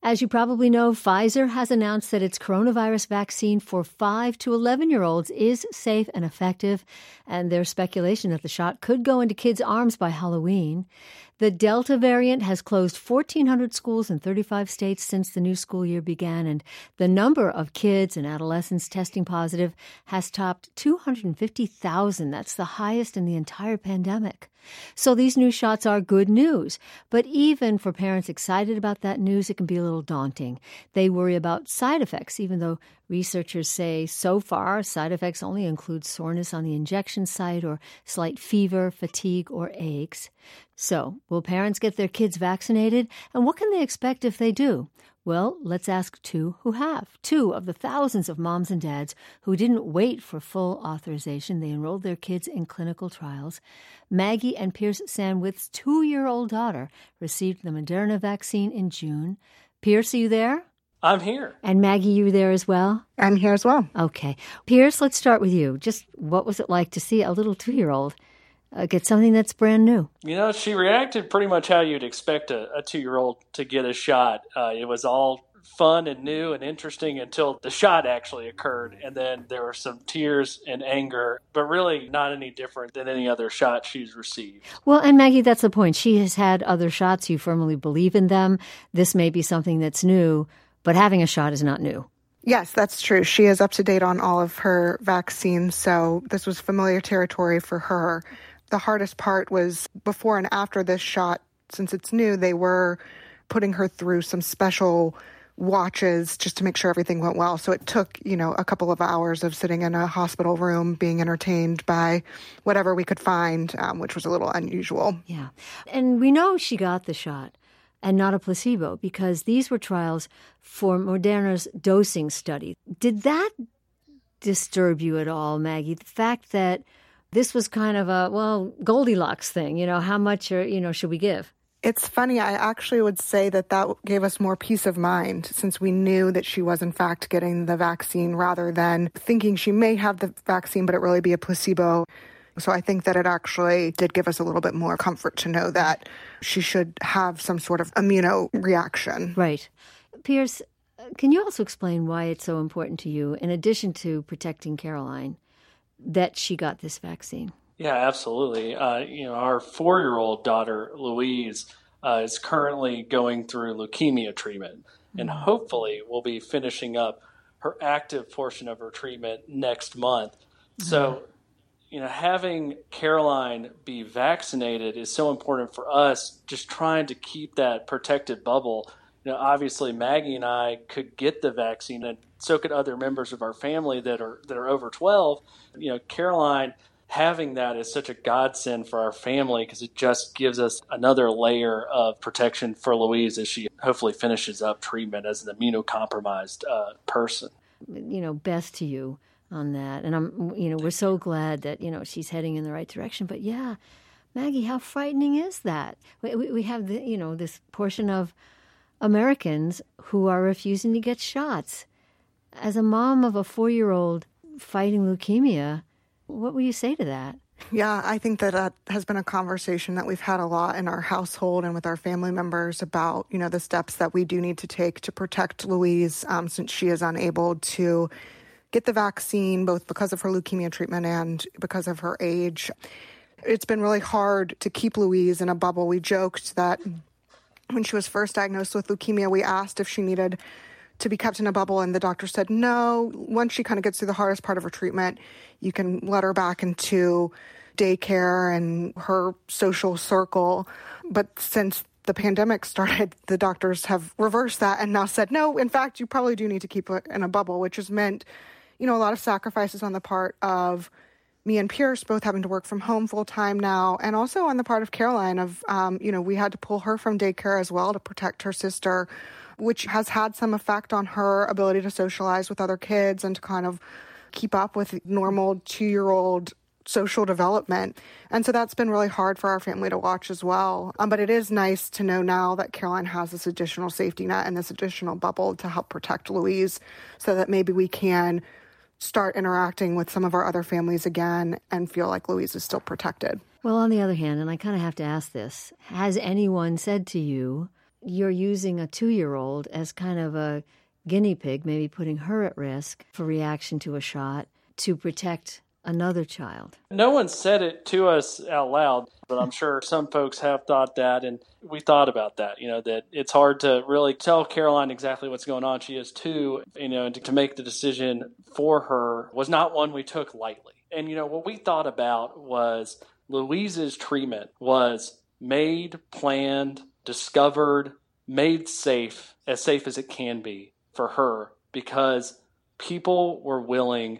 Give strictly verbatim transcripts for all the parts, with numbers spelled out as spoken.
As you probably know, Pfizer has announced that its coronavirus vaccine for five to eleven-year-olds is safe and effective, and there's speculation that the shot could go into kids' arms by Halloween. The Delta variant has closed fourteen hundred schools in thirty-five states since the new school year began, and the number of kids and adolescents testing positive has topped two hundred fifty thousand. That's the highest in the entire pandemic. So these new shots are good news. But even for parents excited about that news, it can be a little daunting. They worry about side effects, even though researchers say so far side effects only include soreness on the injection site or slight fever, fatigue, or aches. So, will parents get their kids vaccinated? And what can they expect if they do? Well, let's ask two who have. Two of the thousands of moms and dads who didn't wait for full authorization. They enrolled their kids in clinical trials. Maggie and Pierce Sandwith's two-year-old daughter received the Moderna vaccine in June. Pierce, are you there? I'm here. And Maggie, you there as well? I'm here as well. Okay. Pierce, let's start with you. Just what was it like to see a little two-year-old uh, get something that's brand new? You know, she reacted pretty much how you'd expect a, a two-year-old to get a shot. Uh, it was all fun and new and interesting until the shot actually occurred. And then there were some tears and anger, but really not any different than any other shot she's received. Well, and Maggie, that's the point. She has had other shots. You firmly believe in them. This may be something that's new, but having a shot is not new. Yes, that's true. She is up to date on all of her vaccines, so this was familiar territory for her. The hardest part was before and after this shot, since it's new, they were putting her through some special watches just to make sure everything went well. So it took, you know, a couple of hours of sitting in a hospital room being entertained by whatever we could find, um, which was a little unusual. Yeah. And we know she got the shot and not a placebo because these were trials for Moderna's dosing study. Did that disturb you at all, Maggie? The fact that this was kind of a, well, Goldilocks thing, you know, how much, or, you know, should we give? It's funny. I actually would say that that gave us more peace of mind since we knew that she was, in fact, getting the vaccine rather than thinking she may have the vaccine, but it really be a placebo. So I think that it actually did give us a little bit more comfort to know that she should have some sort of immuno reaction. Right. Pierce, can you also explain why it's so important to you, in addition to protecting Caroline, that she got this vaccine? Yeah, absolutely. Uh, you know, our four-year-old daughter, Louise, uh, is currently going through leukemia treatment, mm-hmm. and hopefully will be finishing up her active portion of her treatment next month. Mm-hmm. So, you know, having Caroline be vaccinated is so important for us, just trying to keep that protected bubble. You know, obviously Maggie and I could get the vaccine, and so could other members of our family that are that are over twelve. You know, Caroline having that is such a godsend for our family because it just gives us another layer of protection for Louise as she hopefully finishes up treatment as an immunocompromised uh, person. You know, best to you on that. And I'm, you know, we're so glad that, you know, she's heading in the right direction. But yeah, Maggie, how frightening is that? We, we have, the, you know, this portion of Americans who are refusing to get shots. As a mom of a four-year-old fighting leukemia, what will you say to that? Yeah, I think that that has been a conversation that we've had a lot in our household and with our family members about, you know, the steps that we do need to take to protect Louise um, since she is unable to get the vaccine, both because of her leukemia treatment and because of her age. It's been really hard to keep Louise in a bubble. We joked that when she was first diagnosed with leukemia, we asked if she needed to be kept in a bubble, and the doctor said no. Once she kind of gets through the hardest part of her treatment, you can let her back into daycare and her social circle. But since the pandemic started, the doctors have reversed that and now said, no, in fact, you probably do need to keep her in a bubble, which has meant, you know, a lot of sacrifices on the part of me and Pierce both having to work from home full time now, and also on the part of Caroline of, um, you know, we had to pull her from daycare as well to protect her sister, which has had some effect on her ability to socialize with other kids and to kind of keep up with normal two-year-old social development. And so that's been really hard for our family to watch as well. Um, but it is nice to know now that Caroline has this additional safety net and this additional bubble to help protect Louise so that maybe we can start interacting with some of our other families again and feel like Louise is still protected. Well, on the other hand, and I kind of have to ask this, has anyone said to you, you're using a two-year-old as kind of a guinea pig, maybe putting her at risk for reaction to a shot to protect another child. No one said it to us out loud, but I'm sure some folks have thought that, and we thought about that, you know, that it's hard to really tell Caroline exactly what's going on. She is two, you know, and to, to make the decision for her was not one we took lightly. And, you know, what we thought about was Louise's treatment was made, planned, discovered, made safe, as safe as it can be for her, because people were willing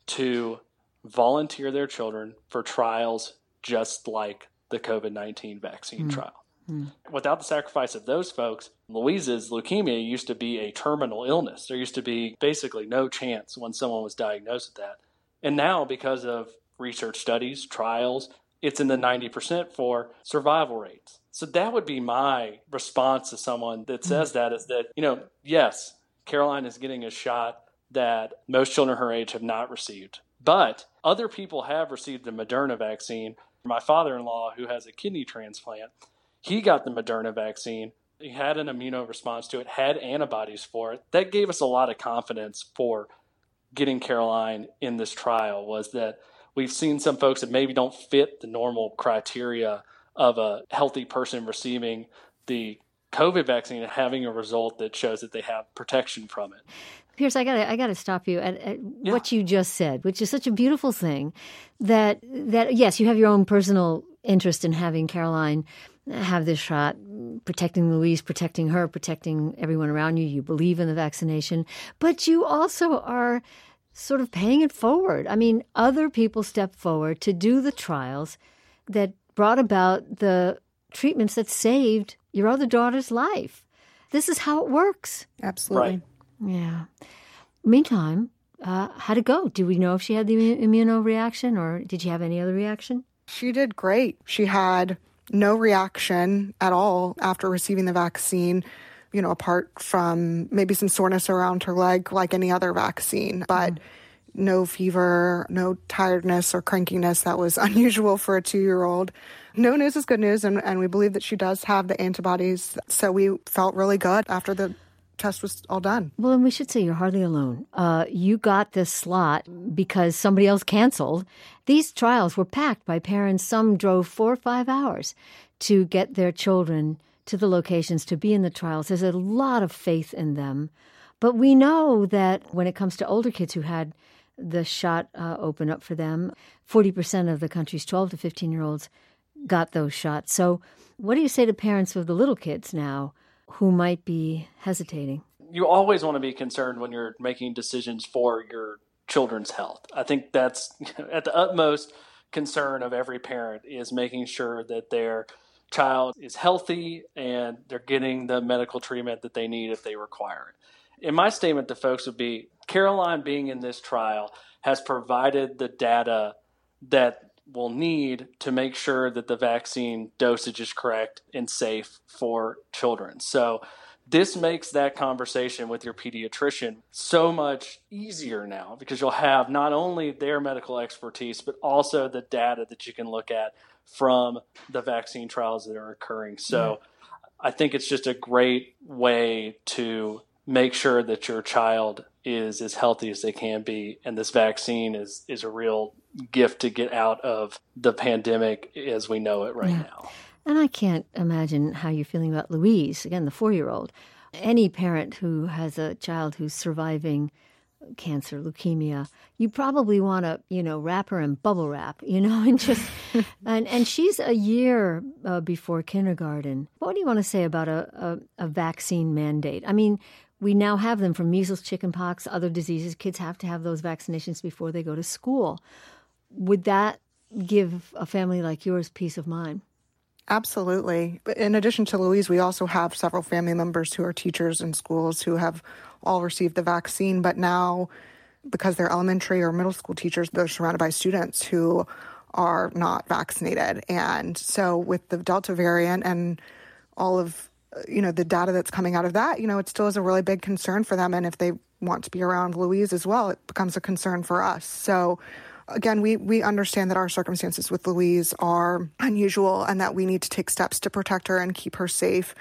to volunteer their children for trials just like the COVID nineteen vaccine mm. trial. Mm. Without the sacrifice of those folks, Louise's leukemia used to be a terminal illness. There used to be basically no chance when someone was diagnosed with that. And now, because of research studies, trials, it's in the ninety percent for survival rates. So that would be my response to someone that says mm. that is that, you know, yes, Caroline is getting a shot that most children her age have not received. But other people have received the Moderna vaccine. My father-in-law, who has a kidney transplant, he got the Moderna vaccine. He had an immunoresponse to it, had antibodies for it. That gave us a lot of confidence for getting Caroline in this trial, was that we've seen some folks that maybe don't fit the normal criteria of a healthy person receiving the COVID vaccine and having a result that shows that they have protection from it. Pierce, I gotta, I gotta stop you at, at yeah. what you just said, which is such a beautiful thing. That, that yes, you have your own personal interest in having Caroline have this shot, protecting Louise, protecting her, protecting everyone around you. You believe in the vaccination, but you also are sort of paying it forward. I mean, other people stepped forward to do the trials that brought about the treatments that saved your other daughter's life. This is how it works. Absolutely. Right. Yeah. Meantime, uh, how'd it go? Do we know if she had the immunoreaction, or did she have any other reaction? She did great. She had no reaction at all after receiving the vaccine, you know, apart from maybe some soreness around her leg like any other vaccine, but mm. no fever, no tiredness or crankiness that was unusual for a two-year-old. No news is good news, and, and we believe that she does have the antibodies, so we felt really good after the test was all done. Well, and we should say you're hardly alone. Uh, you got this slot because somebody else canceled. These trials were packed by parents. Some drove four or five hours to get their children to the locations to be in the trials. There's a lot of faith in them. But we know that when it comes to older kids who had the shot uh, open up for them, forty percent of the country's twelve to fifteen-year-olds got those shots. So what do you say to parents of the little kids now who might be hesitating? You always want to be concerned when you're making decisions for your children's health. I think that's at the utmost concern of every parent, is making sure that their child is healthy and they're getting the medical treatment that they need if they require it. And my statement to folks would be, Caroline being in this trial has provided the data that we'll need to make sure that the vaccine dosage is correct and safe for children. So this makes that conversation with your pediatrician so much easier now, because you'll have not only their medical expertise, but also the data that you can look at from the vaccine trials that are occurring. So yeah. I think it's just a great way to make sure that your child is as healthy as they can be. And this vaccine is, is a real gift to get out of the pandemic as we know it right yeah. now. And I can't imagine how you're feeling about Louise, again, the four-year-old. Any parent who has a child who's surviving cancer, leukemia, you probably want to, you know, wrap her in bubble wrap, you know, and just, and, and she's a year uh, before kindergarten. What do you want to say about a, a, a vaccine mandate? I mean, we now have them for measles, chickenpox, other diseases. Kids have to have those vaccinations before they go to school. Would that give a family like yours peace of mind? Absolutely. But in addition to Louise, we also have several family members who are teachers in schools who have all received the vaccine. But now, because they're elementary or middle school teachers, they're surrounded by students who are not vaccinated. And so with the Delta variant and all of, you know, the data that's coming out of that, you know, it still is a really big concern for them. And if they want to be around Louise as well, it becomes a concern for us. So again, we, we understand that our circumstances with Louise are unusual and that we need to take steps to protect her and keep her safe.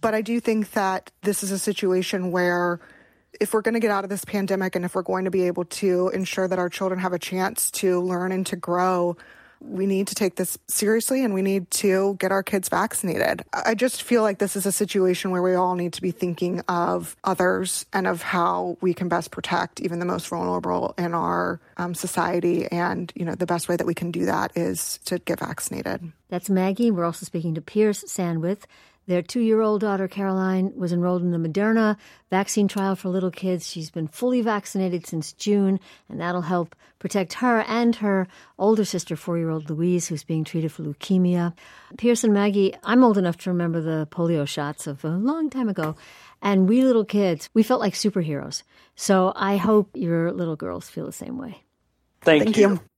But I do think that this is a situation where if we're going to get out of this pandemic and if we're going to be able to ensure that our children have a chance to learn and to grow, we need to take this seriously and we need to get our kids vaccinated. I just feel like this is a situation where we all need to be thinking of others and of how we can best protect even the most vulnerable in our um, society. And, you know, the best way that we can do that is to get vaccinated. That's Maggie. We're also speaking to Pierce Sandwith. Their two-year-old daughter, Caroline, was enrolled in the Moderna vaccine trial for little kids. She's been fully vaccinated since June, and that'll help protect her and her older sister, four-year-old Louise, who's being treated for leukemia. Pierce and Maggie, I'm old enough to remember the polio shots of a long time ago. And we little kids, we felt like superheroes. So I hope your little girls feel the same way. Thank, Thank you. you.